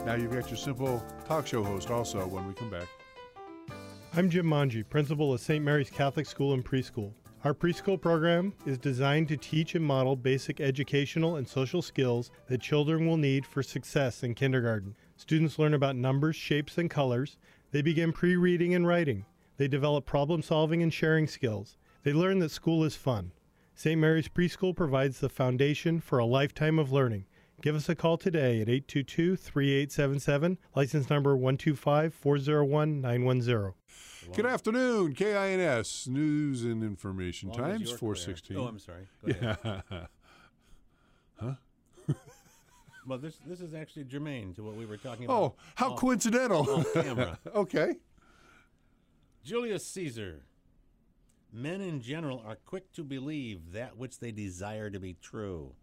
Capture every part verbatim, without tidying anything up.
Now you've got your simple talk show host also when we come back. I'm Jim Manji, principal of Saint Mary's Catholic School and Preschool. Our preschool program is designed to teach and model basic educational and social skills that children will need for success in kindergarten. Students learn about numbers, shapes, and colors. They begin pre-reading and writing. They develop problem-solving and sharing skills. They learn that school is fun. Saint Mary's Preschool provides the foundation for a lifetime of learning. Give us a call today at eight two two, three eight seven seven, license number one two five, four zero one, nine one zero. Good afternoon, K I N S, News and Information Long Times, you're four clear. sixteen. Oh, I'm sorry. Go ahead. Yeah. Huh? Well, this this is actually germane to what we were talking about. Oh, how off- coincidental. off camera. Okay. Julius Caesar. Men in general are quick to believe that which they desire to be true.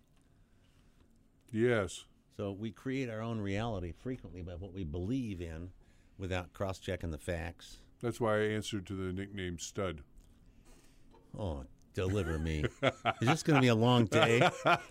Yes. So we create our own reality frequently by what we believe in without cross-checking the facts. That's why I answered to the nickname Stud. Oh, deliver me. Is this going to be a long day?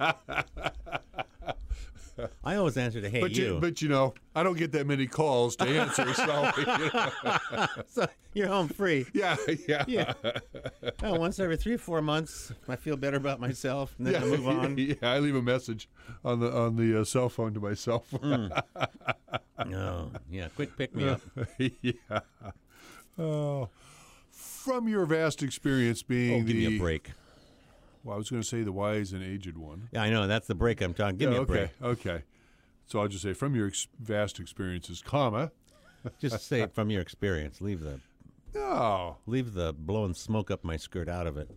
I always answer to, hey, But you. you, but you know, I don't get that many calls to answer, so you know. So you're home free. yeah, yeah, Yeah. Oh, once every three, four months, I feel better about myself, and then I move on. Yeah, I leave a message on the on the uh, cell phone to myself. Mm. Oh, yeah. Quick pick me up. yeah. Oh, from your vast experience being Oh, give the me a break. Well, I was going to say the wise and aged one. Yeah, I know. That's the break I'm talking. Give Yeah, me a okay, break. okay. So I'll just say from your ex- vast experiences, comma. Just say it from your experience. Leave the Oh, leave the blowing smoke up my skirt out of it.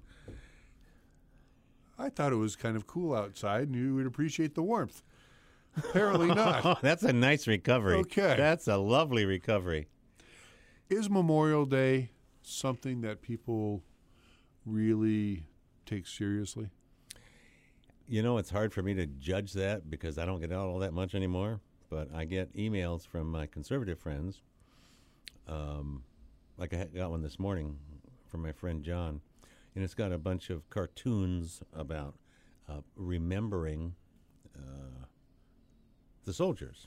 I thought it was kind of cool outside, and you would appreciate the warmth. Apparently not. Oh, that's a nice recovery. Okay. That's a lovely recovery. Is Memorial Day something that people really take seriously? You know, it's hard for me to judge that because I don't get out all that much anymore. But I get emails from my conservative friends. Um, like I got one this morning from my friend John, and it's got a bunch of cartoons about uh, remembering uh, the soldiers.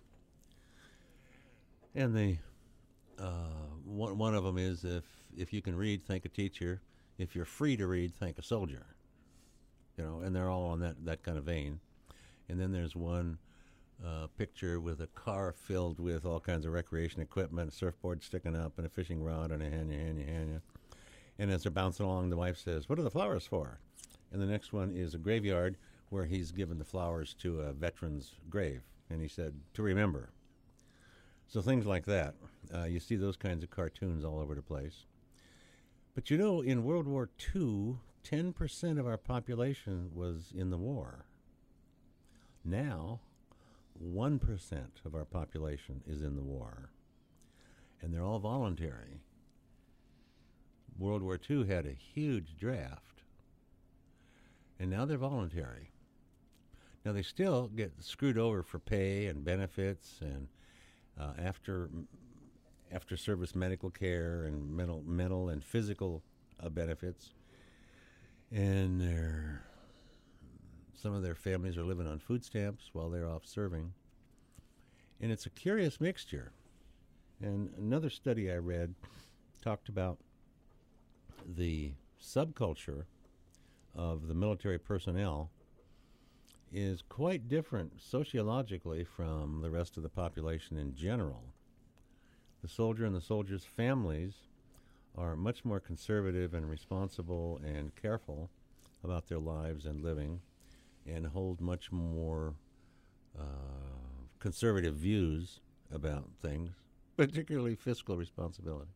And they, uh, one one of them is if if you can read, thank a teacher. If you're free to read, thank a soldier. You know, and they're all on that, that kind of vein. And then there's one uh, picture with a car filled with all kinds of recreation equipment, a surfboard sticking up, and a fishing rod, and a hanya, hanya, hanya. And as they're bouncing along, the wife says, "What are the flowers for?" And the next one is a graveyard where he's given the flowers to a veteran's grave. And he said, "To remember." So things like that. Uh, you see those kinds of cartoons all over the place. But you know, in World War Two, ten percent of our population was in the war. Now, one percent of our population is in the war. And they're all voluntary. World War Two had a huge draft. And now they're voluntary. Now, they still get screwed over for pay and benefits and uh, after after service medical care and mental mental and physical uh, benefits. And they're, some of their families are living on food stamps while they're off serving. And it's a curious mixture. And another study I read talked about the subculture of the military personnel is quite different sociologically from the rest of the population in general. The soldier and the soldier's families are much more conservative and responsible and careful about their lives and living, and hold much more uh, conservative views about things, particularly fiscal responsibility.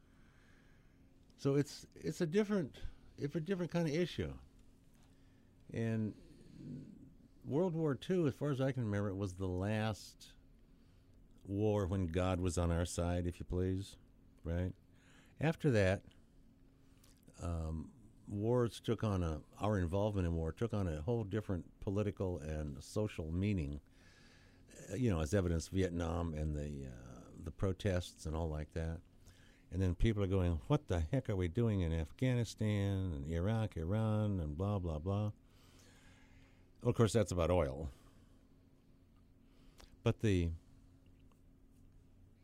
So it's it's a different it's a different kind of issue. And World War Two, as far as I can remember, it was the last war when God was on our side, if you please, right? After that, um, wars took on a, our involvement in war took on a whole different political and social meaning, uh, you know, as evidence Vietnam and the, uh, the protests and all like that. And then people are going, what the heck are we doing in Afghanistan and Iraq, Iran, and blah, blah, blah. Well, of course, that's about oil. But the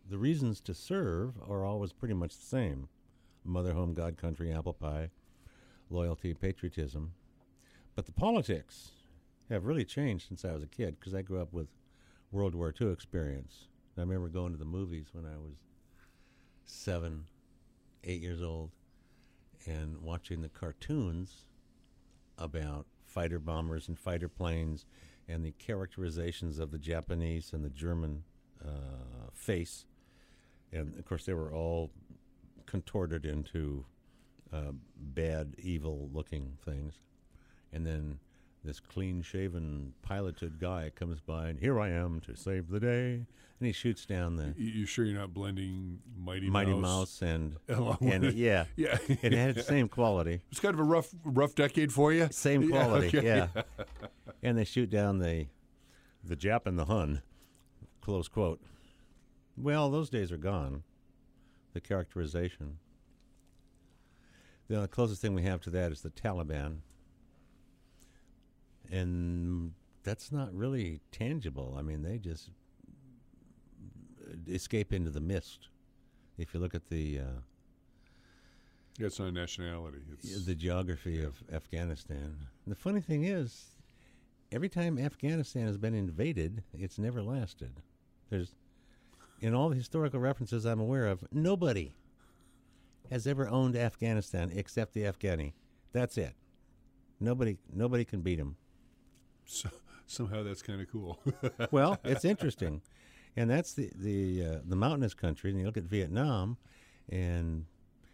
the reasons to serve are always pretty much the same: mother, home, God, country, apple pie, loyalty, patriotism. But the politics have really changed since I was a kid, because I grew up with World War Two experience. I remember going to the movies when I was seven, eight years old, and watching the cartoons about fighter bombers and fighter planes and the characterizations of the Japanese and the German uh, face. And, of course, they were all contorted into uh, bad, evil-looking things. And then this clean-shaven, piloted guy comes by, and here I am to save the day. And he shoots down the... You, you sure you're not blending Mighty, Mighty Mouse? Mouse and... Along and with- yeah. Yeah. It had the same quality. It's kind of a rough rough decade for you. Same Yeah, quality, okay. yeah. And they shoot down the the Jap and the Hun, close quote. Well, those days are gone, the characterization. The closest thing we have to that is the Taliban. And that's not really tangible. I mean, they just escape into the mist. If you look at the... Uh, Yeah, it's not a nationality. It's, the geography of Afghanistan. The funny thing is, every time Afghanistan has been invaded, it's never lasted. There's, in all the historical references I'm aware of, nobody has ever owned Afghanistan except the Afghani. That's it. Nobody, nobody can beat them. so, somehow that's kind of cool. Well, it's interesting, and that's the the uh, the mountainous country. And you look at Vietnam, and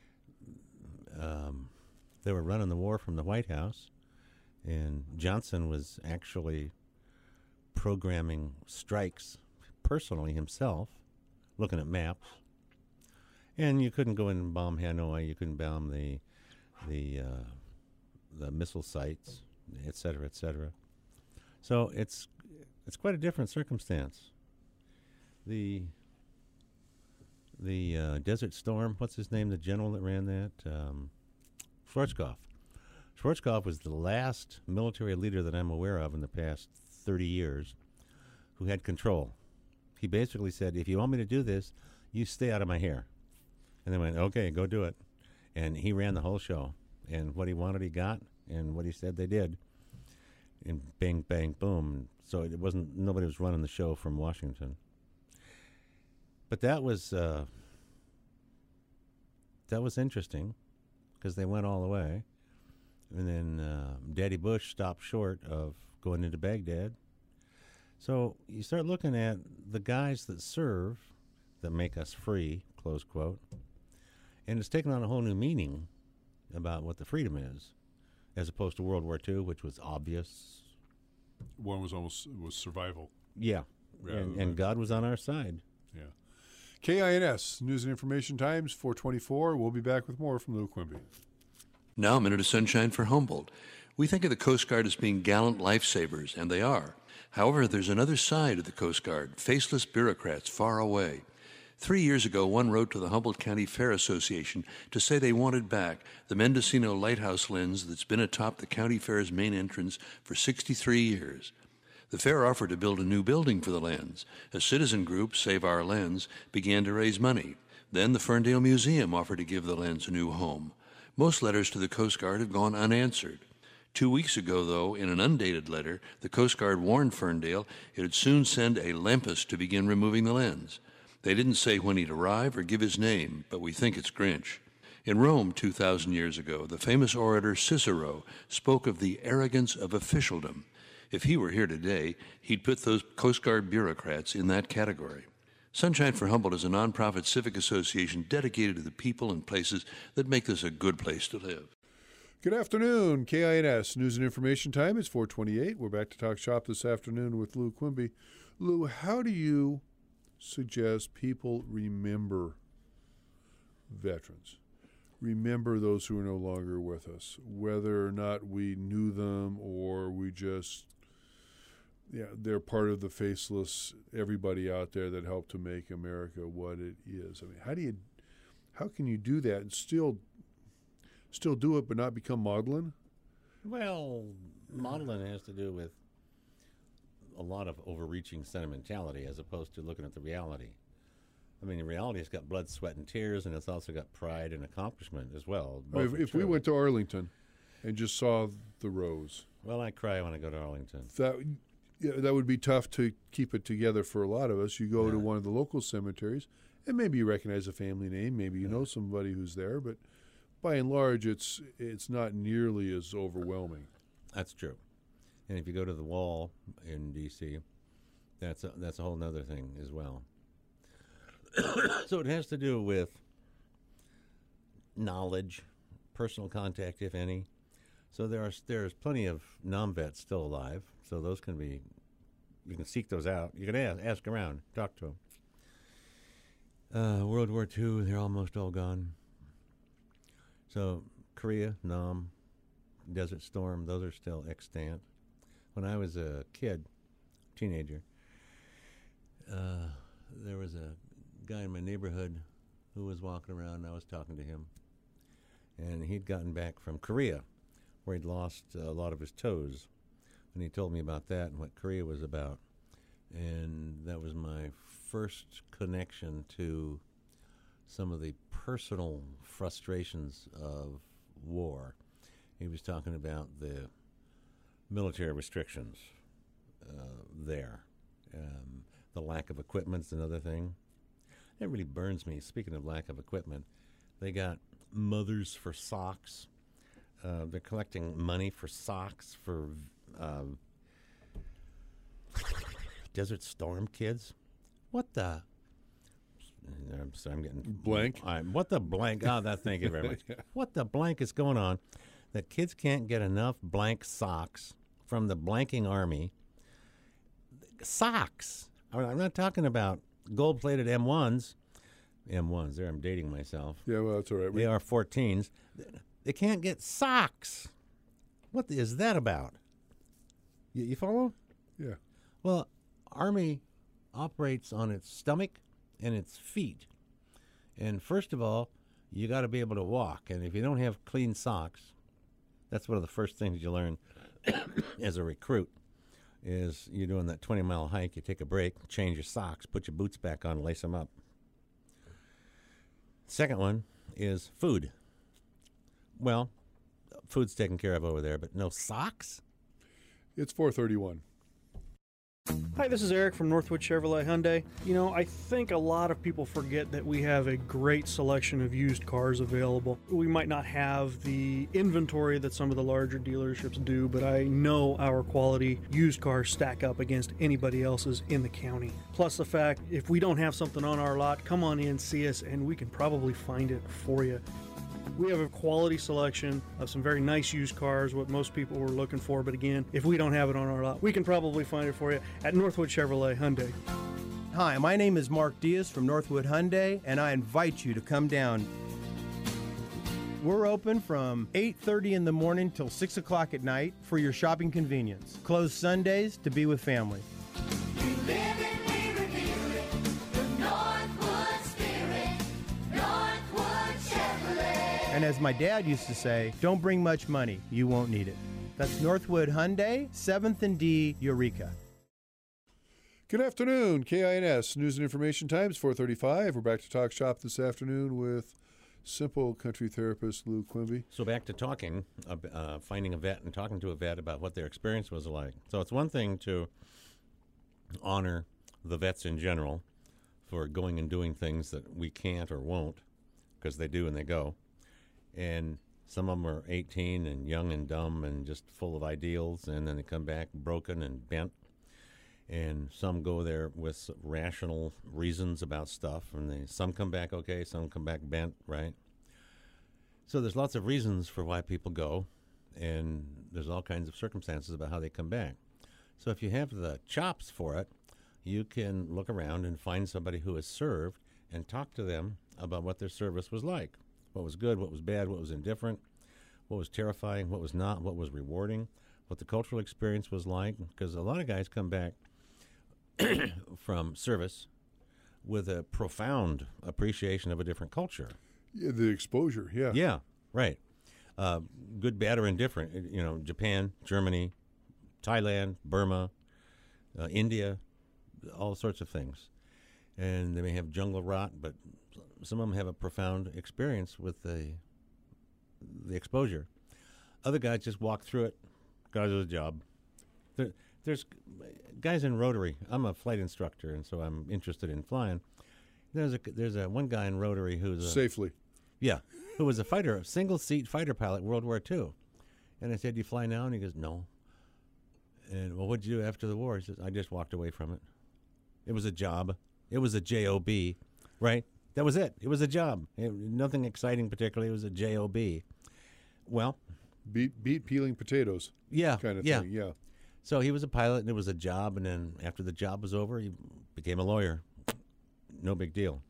Um, they were running the war from the White House, and Johnson was actually programming strikes personally himself, looking at maps. And you couldn't go in and bomb Hanoi. You couldn't bomb the the uh, the missile sites, et cetera, et cetera. So it's it's quite a different circumstance. The The uh, Desert Storm, what's his name, the general that ran that? Um, Schwarzkopf. Schwarzkopf was the last military leader that I'm aware of in the past thirty years who had control. He basically said, if you want me to do this, you stay out of my hair. And they went, okay, go do it. And he ran the whole show. And what he wanted, he got. And what he said, they did. And bang, bang, boom. So it wasn't, nobody was running the show from Washington. But that was uh, that was interesting, because they went all the way, and then uh, Daddy Bush stopped short of going into Baghdad. So you start looking at the guys that serve, that make us free, close quote, and it's taken on a whole new meaning about what the freedom is, as opposed to World War Two, which was obvious. One was almost was survival. Yeah, Rather and, than- and God was on our side. Yeah. K I N S, News and Information Times, four twenty-four. We'll be back with more from Lou Quimby. Now a minute of sunshine for Humboldt. We think of the Coast Guard as being gallant lifesavers, and they are. However, there's another side of the Coast Guard, faceless bureaucrats far away. Three years ago, one wrote to the Humboldt County Fair Association to say they wanted back the Mendocino Lighthouse lens that's been atop the county fair's main entrance for sixty-three years. The fair offered to build a new building for the lens. A citizen group, Save Our Lens, began to raise money. Then the Ferndale Museum offered to give the lens a new home. Most letters to the Coast Guard have gone unanswered. Two weeks ago, though, in an undated letter, the Coast Guard warned Ferndale it would soon send a Lempus to begin removing the lens. They didn't say when he'd arrive or give his name, but we think it's Grinch. In Rome two thousand years ago, the famous orator Cicero spoke of the arrogance of officialdom. If he were here today, he'd put those Coast Guard bureaucrats in that category. Sunshine for Humboldt is a nonprofit civic association dedicated to the people and places that make this a good place to live. Good afternoon, K I N S, News and Information Time. It's four twenty-eight. We're back to talk shop this afternoon with Lou Quimby. Lou, how do you suggest people remember veterans? Remember those who are no longer with us, whether or not we knew them or we just, yeah, they're part of the faceless everybody out there that helped to make America what it is. I mean, how do you, how can you do that and still, still do it but not become maudlin? Well, modeling has to do with a lot of overreaching sentimentality as opposed to looking at the reality. I mean, in reality, it's got blood, sweat, and tears, and it's also got pride and accomplishment as well. I mean, Both if are if we true. went to Arlington and just saw the rows, Well, I cry when I go to Arlington. that yeah, that would be tough to keep it together for a lot of us. You go to Yeah. one of the local cemeteries, and maybe you recognize a family name, maybe you know somebody who's there, but by and large, it's it's not nearly as overwhelming. That's true. And if you go to the Wall in D C, that's a, that's a whole other thing as well. So it has to do with knowledge, personal contact, if any. So there are there's plenty of non-vets still alive. So those can be, you can seek those out. You can ask, ask around, talk to them. Uh, World War Two, they're almost all gone. So Korea, Nam, Desert Storm, those are still extant. When I was a kid, teenager, uh, there was a guy in my neighborhood who was walking around, and I was talking to him. And he'd gotten back from Korea, where he'd lost a lot of his toes. And he told me about that and what Korea was about. And that was my first connection to some of the personal frustrations of war. He was talking about the military restrictions uh, there. Um, the lack of equipment's another thing. It really burns me. Speaking of lack of equipment, they got Mothers for Socks. Uh, they're collecting money for socks for uh, Desert Storm kids. What the? I'm sorry, I'm getting Blank? I'm, what the blank? Oh, that. Thank you very much. What the blank is going on? That kids can't get enough blank socks from the blanking army. Socks. I mean, I'm not talking about gold-plated M ones. M ones. There, I'm dating myself. Yeah, well, that's all right. We, They are fourteens. They can't get socks. What is that about? You, you follow? yeah. Well, Army operates on its stomach and its feet. And first of all, you got to be able to walk. And if you don't have clean socks, that's one of the first things you learn as a recruit is you're doing that twenty-mile hike, you take a break, change your socks, put your boots back on, lace them up. Second one is food. Well, food's taken care of over there, but no socks? It's four thirty-one. Hi, this is Eric from Northwood Chevrolet Hyundai. You know, I think a lot of people forget that we have a great selection of used cars available. We might not have the inventory that some of the larger dealerships do, but I know our quality used cars stack up against anybody else's in the county. Plus the fact, if we don't have something on our lot, come on in, see us, and we can probably find it for you. We have a quality selection of some very nice used cars, what most people were looking for. But again, if we don't have it on our lot, we can probably find it for you at Northwood Chevrolet Hyundai. Hi, my name is Mark Diaz from Northwood Hyundai, and I invite you to come down. We're open from eight thirty in the morning till six o'clock at night for your shopping convenience. Closed Sundays to be with family. And as my dad used to say, don't bring much money, you won't need it. That's Northwood Hyundai, seventh and D, Eureka. Good afternoon, K I N S News and Information Times, four thirty-five. We're back to Talk Shop this afternoon with Simple Country Therapist Lou Quimby. So back to talking, uh, uh, finding a vet and talking to a vet about what their experience was like. So it's one thing to honor the vets in general for going and doing things that we can't or won't, because they do and they go. And some of them are eighteen and young and dumb and just full of ideals, and then they come back broken and bent. And some go there with rational reasons about stuff, and they some come back okay, some come back bent, right? So there's lots of reasons for why people go, and there's all kinds of circumstances about how they come back. So if you have the chops for it, you can look around and find somebody who has served and talk to them about what their service was like. What was good, what was bad, what was indifferent, what was terrifying, what was not, what was rewarding, what the cultural experience was like. Because a lot of guys come back from service with a profound appreciation of a different culture. Yeah, the exposure, yeah. Yeah, right. Uh, good, bad, or indifferent. You know, Japan, Germany, Thailand, Burma, uh, India, all sorts of things. and they may have jungle rot, but some of them have a profound experience with the the exposure. Other guys just walk through it, got a job. There, there's guys in Rotary. I'm a flight instructor, and so I'm interested in flying. There's a there's a one guy in Rotary who's a, Safely. yeah, who was a fighter, a single seat fighter pilot, World War Two. And I said, "Do you fly now?" And he goes, "No." And well, what'd you do after the war? He says, "I just walked away from it. It was a job. It was a job, right? That was it. It was a job. It, nothing exciting particularly. It was a job." Well, Beat, beat peeling potatoes yeah, kind of yeah. thing. Yeah. So he was a pilot, and it was a job. And then after the job was over, he became a lawyer. No big deal.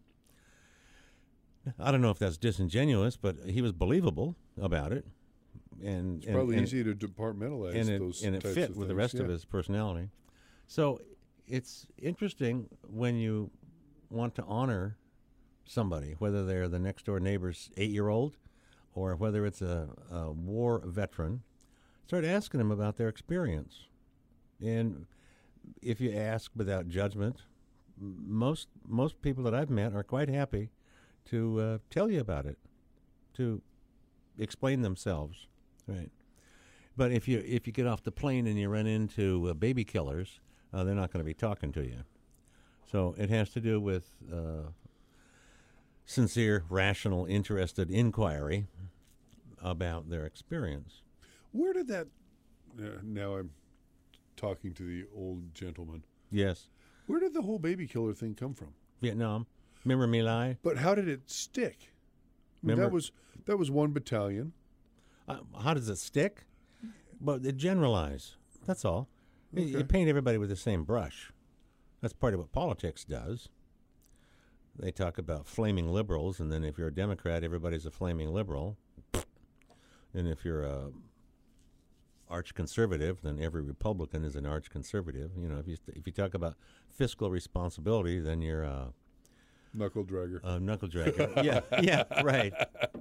I don't know if that's disingenuous, but he was believable about it. And It's and, probably and, easy to departmentalize and it, those and it types fit of with the things, rest yeah. of his personality. So it's interesting when you want to honor somebody, whether they're the next door neighbor's eight-year-old or whether it's a, a war veteran, start asking them about their experience. And if you ask without judgment, m- most most people that I've met are quite happy to uh, tell you about it, to explain themselves, right? But if you if you get off the plane and you run into uh, baby killers, uh, they're not going to be talking to you. So it has to do with uh, sincere, rational, interested inquiry about their experience. Where did that? Uh, now I'm talking to the old gentleman. Yes, Where did the whole baby killer thing come from? Vietnam. Remember My Lai? But how did it stick? I mean, Remember- that was that was one battalion. Uh, how does it stick? But it generalize. That's all. You- You Okay. paint everybody with the same brush. That's part of what politics does. They talk about flaming liberals, and then if you're a Democrat, everybody's a flaming liberal. And if you're a arch conservative, then every Republican is an arch conservative. You know, if you if you talk about fiscal responsibility, then you're a, Knuckle dragger. a knuckle dragger. yeah, yeah, right.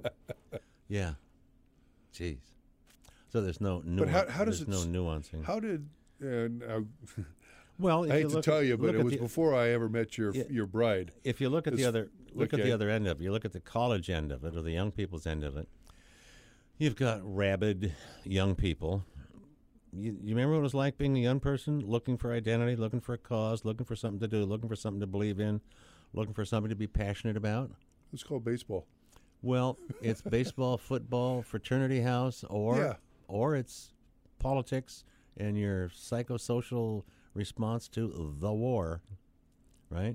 Yeah. Jeez. So there's no nuance. But how, how does there's it? no s- nuancing. How did? Uh, now, Well, if I you hate to look tell at- you, but look it at was the- before I ever met your Yeah. your bride. If you look at the It's- other look at okay. the other end of it, you look at the college end of it or the young people's end of it. You've got rabid young people. You, you remember what it was like being a young person, looking for identity, looking for a cause, looking for something to do, looking for something to believe in, looking for something to be passionate about? It's called baseball. Well, it's baseball, football, fraternity house, or Yeah. or it's politics and your psychosocial response to the war, right?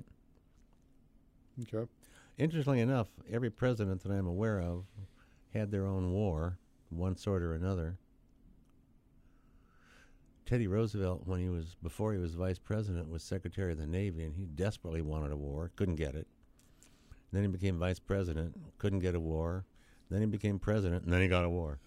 Okay. Interestingly enough, every president that I'm aware of had their own war, one sort or another. Teddy Roosevelt, when he was before he was vice president, was Secretary of the Navy, and he desperately wanted a war, couldn't get it. Then he became vice president, couldn't get a war. Then he became president, and then he got a war.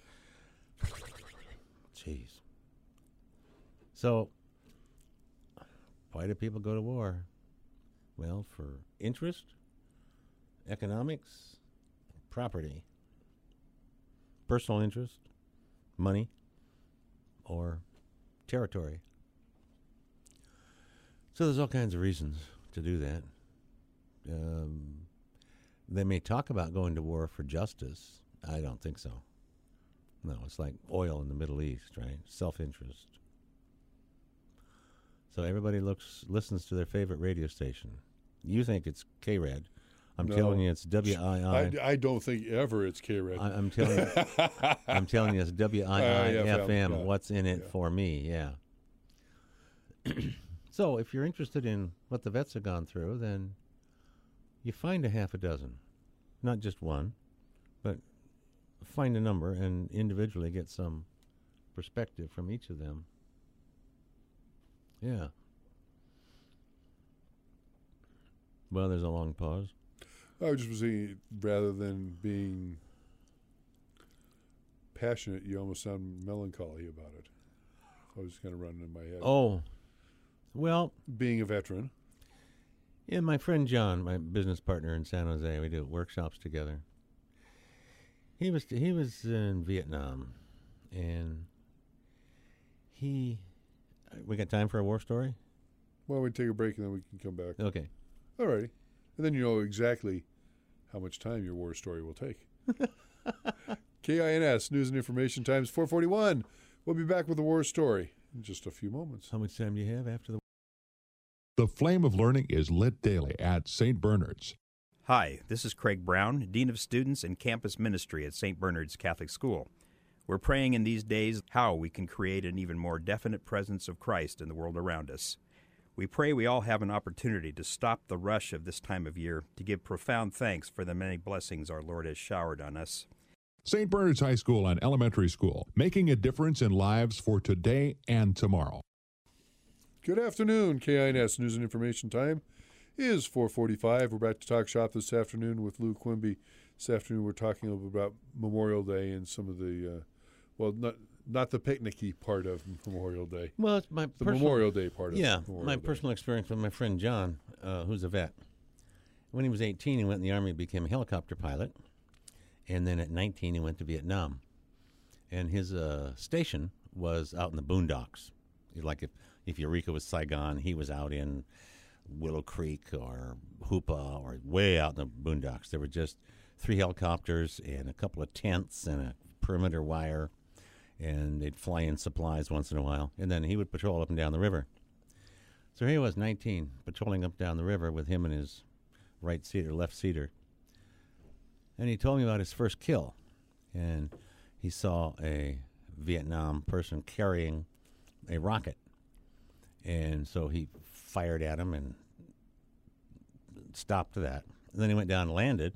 Jeez. So, why do people go to war? Well, for interest, economics, property, personal interest, money, or territory. So there's all kinds of reasons to do that. Um, they may talk about going to war for justice. I don't think so. No, it's like oil in the Middle East, right? Self-interest. So everybody looks listens to their favorite radio station. You think it's K R A D. I'm No. telling you it's W I I, I. I don't think ever it's K-Red. I- I'm telling you, I'm telling you it's W I I F M. yeah. What's in it Yeah. for me? Yeah. So if you're interested in what the vets have gone through, then you find a half a dozen, not just one, but find a number and individually get some perspective from each of them. Yeah. Well, there's a long pause. I was just saying, rather than being passionate, you almost sound melancholy about it. I was kind of running in my head. Oh, well, Being a veteran. yeah, my friend John, my business partner in San Jose, we do workshops together. He was he was in Vietnam, and he. We got time for a war story? Well, we take a break and then we can come back. Okay. All righty. And then you know exactly how much time your war story will take. K I N S, News and Information Times, four forty-one. We'll be back with the war story in just a few moments. How much time do you have after the... The flame of learning is lit daily at Saint Bernard's. Hi, this is Craig Brown, Dean of Students and Campus Ministry at Saint Bernard's Catholic School. We're praying in these days how we can create an even more definite presence of Christ in the world around us. We pray we all have an opportunity to stop the rush of this time of year, to give profound thanks for the many blessings our Lord has showered on us. Saint Bernard's High School and Elementary School, making a difference in lives for today and tomorrow. Good afternoon. K I N S News and Information Time is four forty-five. We're back to Talk Shop this afternoon with Lou Quimby. This afternoon we're talking a little bit about Memorial Day and some of the, uh, well, not not the picnicky part of Memorial Day. Well, it's my The personal, Memorial Day part of yeah, Memorial my Day. personal experience with my friend John, uh, who's a vet. When he was eighteen, he went in the Army, became a helicopter pilot. And then at nineteen, he went to Vietnam. And his uh, station was out in the boondocks. Like if, if Eureka was Saigon, he was out in Willow Creek or Hoopa or way out in the boondocks. There were just three helicopters and a couple of tents and a perimeter wire. And they'd fly in supplies once in a while. And then he would patrol up and down the river. So here he was, nineteen, patrolling up down the river with him and his right seater, left seater. And he told me about his first kill. And he saw a Vietnam person carrying a rocket. And so he fired at him and stopped that. And then he went down and landed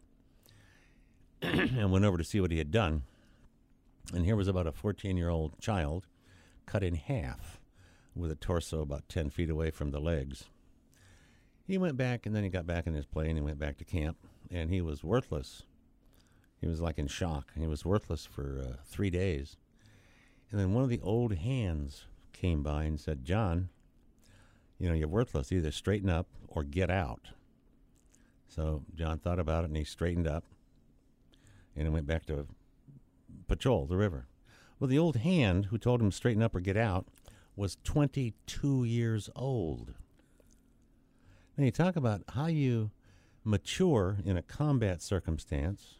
and went over to see what he had done. And here was about a fourteen-year-old child cut in half with a torso about ten feet away from the legs. He went back, and then he got back in his plane and went back to camp, and he was worthless. He was like in shock. He was worthless for uh, three days. And then one of the old hands came by and said, John, you know, you're worthless. Either straighten up or get out. So John thought about it, and he straightened up, and he went back to patrol the river. Well, the old hand who told him to straighten up or get out was twenty-two years old. Now, you talk about how you mature in a combat circumstance,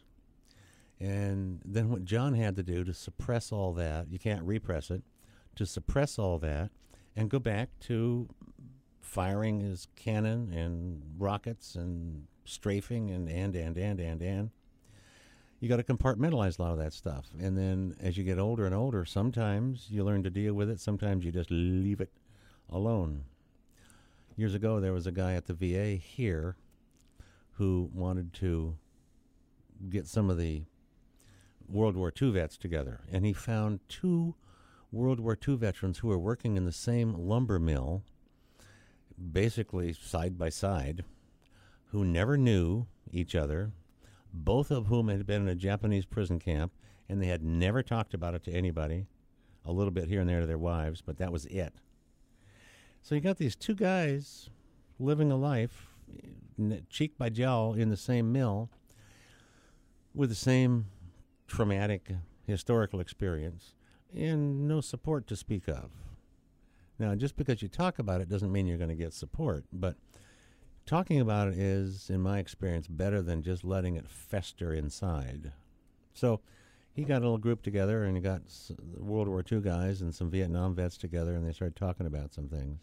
and then what John had to do to suppress all that, you can't repress it, to suppress all that and go back to firing his cannon and rockets and strafing and, and, and, and, and, and. You got to compartmentalize a lot of that stuff. And then as you get older and older, sometimes you learn to deal with it. Sometimes you just leave it alone. Years ago, there was a guy at the V A here who wanted to get some of the World War Two vets together. And he found two World War Two veterans who were working in the same lumber mill, basically side by side, who never knew each other, both of whom had been in a Japanese prison camp, and they had never talked about it to anybody, a little bit here and there to their wives, but that was it. So you got these two guys living a life, n- cheek by jowl, in the same mill, with the same traumatic historical experience, and no support to speak of. Now, just because you talk about it doesn't mean you're going to get support, but talking about it is, in my experience, better than just letting it fester inside. So he got a little group together, and he got s- World War Two guys and some Vietnam vets together, and they started talking about some things,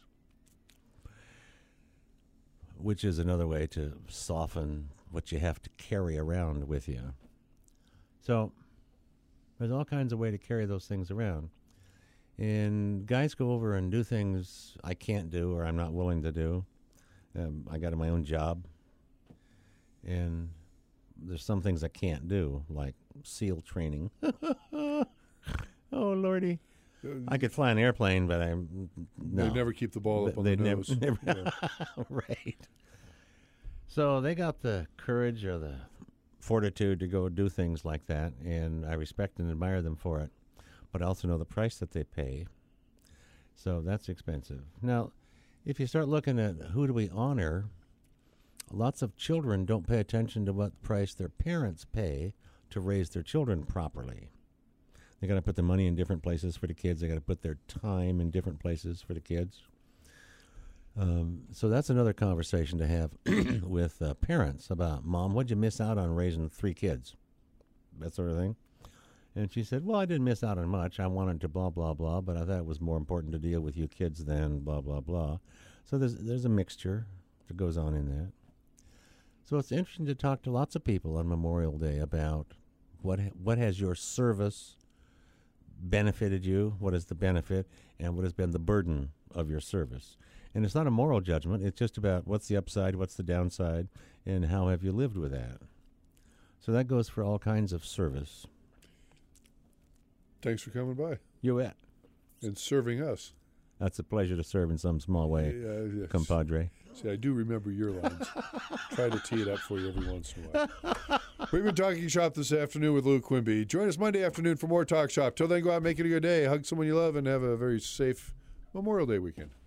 which is another way to soften what you have to carry around with you. So there's all kinds of way to carry those things around. And guys go over and do things I can't do or I'm not willing to do. Um, I got my own job, and there's some things I can't do, like SEAL training. Oh, Lordy. I could fly an airplane, but I'm no. They never keep the ball up on the They'd never, nose. never Yeah. Right. So they got the courage or the fortitude to go do things like that, and I respect and admire them for it. But I also know the price that they pay. So that's expensive. Now, if you start looking at who do we honor, lots of children don't pay attention to what price their parents pay to raise their children properly. They got to put the money in different places for the kids. They got to put their time in different places for the kids. Um, so that's another conversation to have with uh, parents about, Mom, what'd you miss out on raising three kids? That sort of thing. And she said, well, I didn't miss out on much. I wanted to blah, blah, blah, but I thought it was more important to deal with you kids than blah, blah, blah. So there's there's a mixture that goes on in that. So it's interesting to talk to lots of people on Memorial Day about what what has your service benefited you, what is the benefit, and what has been the burden of your service. And it's not a moral judgment. It's just about what's the upside, what's the downside, and how have you lived with that. So that goes for all kinds of service. Thanks for coming by. You bet. And serving us. That's a pleasure to serve in some small way, Yeah, yes. compadre. See, I do remember your lines. Try to tee it up for you every once in a while. We've been talking shop this afternoon with Lou Quimby. Join us Monday afternoon for more Talk Shop. Till then, go out and make it a good day. Hug someone you love and have a very safe Memorial Day weekend.